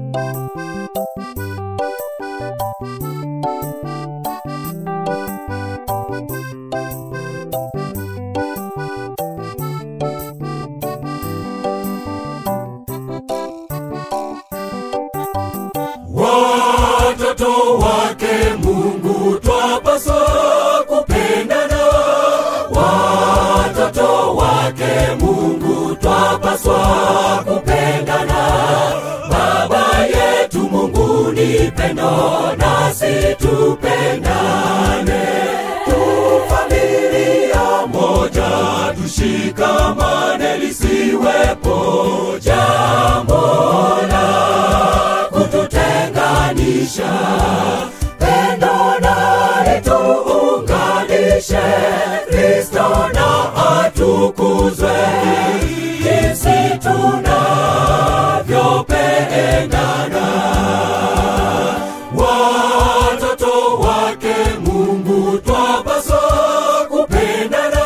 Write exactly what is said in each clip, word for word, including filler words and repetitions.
Watoto wake Mungu twapaswa kupendana. Watoto wake Mungu twapaswa kupendana. Baba yetu Mungu ni pendo, nasi tupendane. Tu familia moja, tushikamane, lisiwepo jambo la kututenganisha. Pendo na lituunganishe, Kristo na atukuzwe. Jinsi tunavyopendana. Watoto wake Mungu twapaswa kupendana.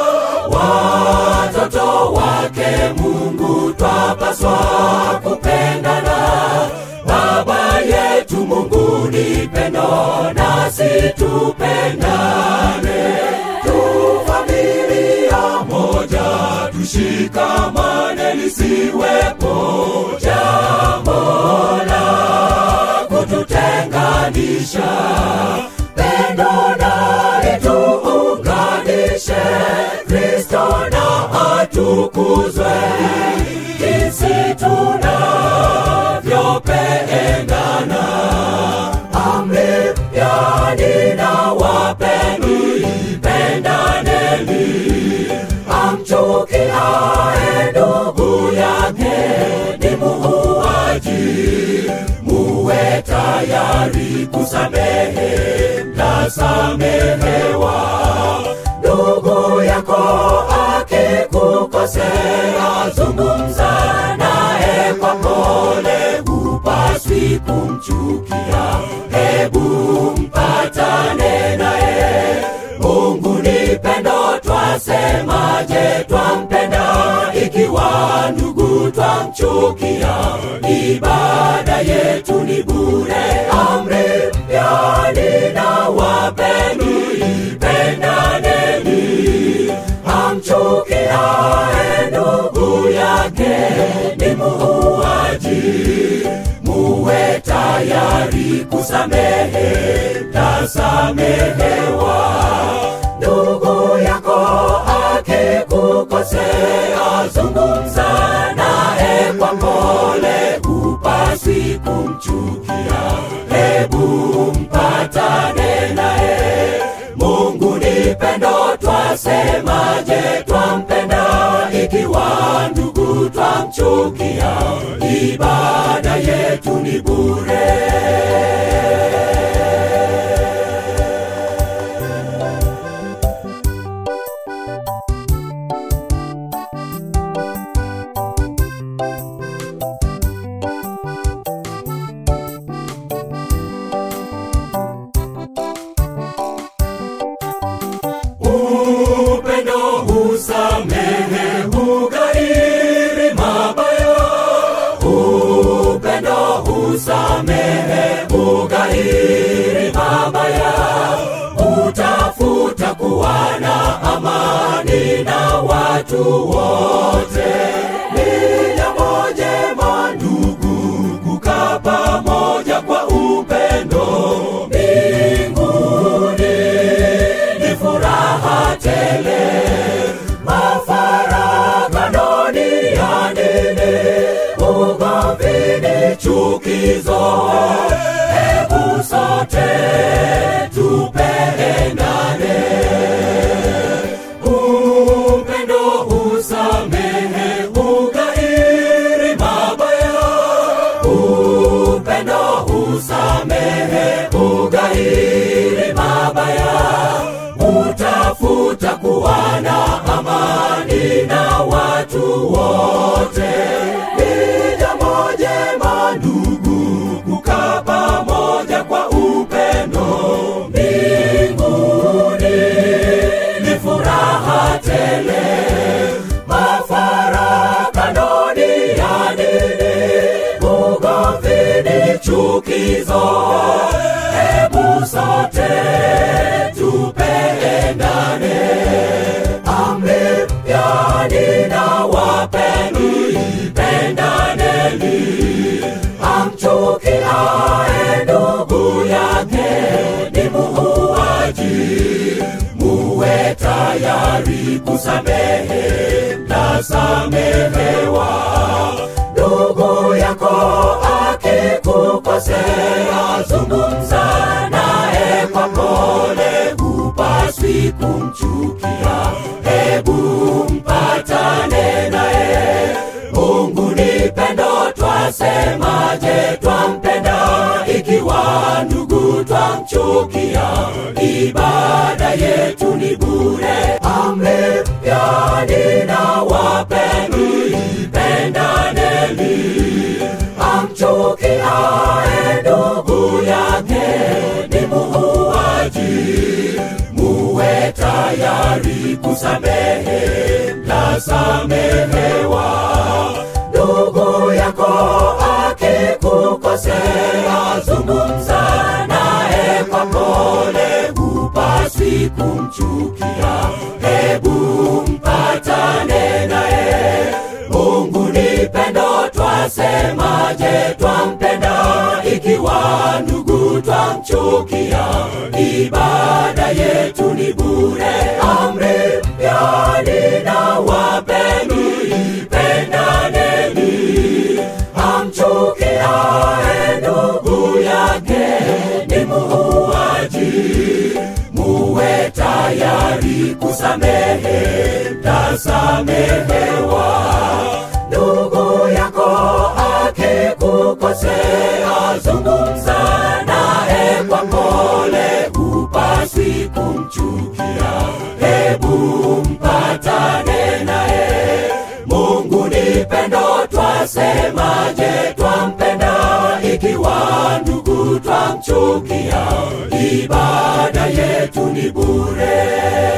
Watoto wake Mungu twapaswa kupendana. Baba yetu Mungu ni pendo, nasi tupendane. Tu familia moja, tushikamane, lisiwepo jambo la kututenganisha. Pendo na lituunganishe, Kristo na atukuzwe. Jinsi tunavyopendana. Amri ya ninawapeni, pendaneni. Amchukiaye ndugu yake ni muuaji. Muwe tayari kusamehe, mtasamehewa. Ndugu yako akikukosea, zungumza naye kwa pole, hupaswi kumchukia. Hebu mpatane naye. Mungu ni pendo, twasemaje twampenda ikiwa ndugu twamchukia? Ibada yetu ni bure. Amri ya ninawapeni, pendaneni. Amchukiaye ndugu yake ni muuaji. Muwe tayari kusamehe, mtasamehewa. Ndugu yako akikukosea, zungumza naye kwa pole, hupaswi kumchukia. Hebu mpatane naye. Mungu ni pendo, twasemaje twampenda ikiwa ndugu twamchukia? Ibada yetu ni bure. Upendo husamehe, hughairi mabaya. Upendo husamehe, hughairi mabaya. Utafuta kuwa na amani na watu wote. Ni jambo jema ndugu, kukaa pamoja kwa upendo. Mbinguni ni furaha tele. Mafarakano ya nini? Ugomvi ni chukizo. Hebu sote tupendane. Upendo husamehe, hughairi mabaya. Upendo husamehe, hughairi mabaya. Utafuta kuwa na amani na watu wote. Ni jambo jema ndugu, kukaa pamoja kwa upendo. Mbinguni ni furaha tele. Mafarakano ya nini? Ugomvi chukizo. Hebu sote tupendane. Amri ya ninawapeni, pendaneni. Amchukiaye ndugu yake ni muuaji. Muwe tayari kusamehe, mtasamehewa. Ndugu yako akikukosea, zungumza naye kwa pole. Hupaswi kumchukia, hebu mpatane naye. Mungu ni pendo, twasemaje twampenda ikiwa ndugu twamchukia? Ibada yetu ni bure. Amri ya ninawapeni, pendaneni. Amchukiaye ndugu yake ni muuaji. Muwe tayari kusamehe, mtasamehewa. Ndugu yako akikukosea, zungumza naye kwa pole. Hupaswi kumchukia, hebu mpatane naye. Mungu ni pendo, twasemaje twampenda ikiwa ndugu twamchukia? Ibada yetu ni bure. Amri ya ninawapeni, pendaneni. Amchukiaye ndugu yake ni muuaji. Muwe tayari kusamehe, mtasamehewa. Ndugu yako akikukosea, zungumza naye kwa pole. Hupaswi kumchukia, hebu mpatane naye. Mungu ni pendo, twasemaje twampenda ikiwa ndugu twamchukia? Ibada yetu ni bure.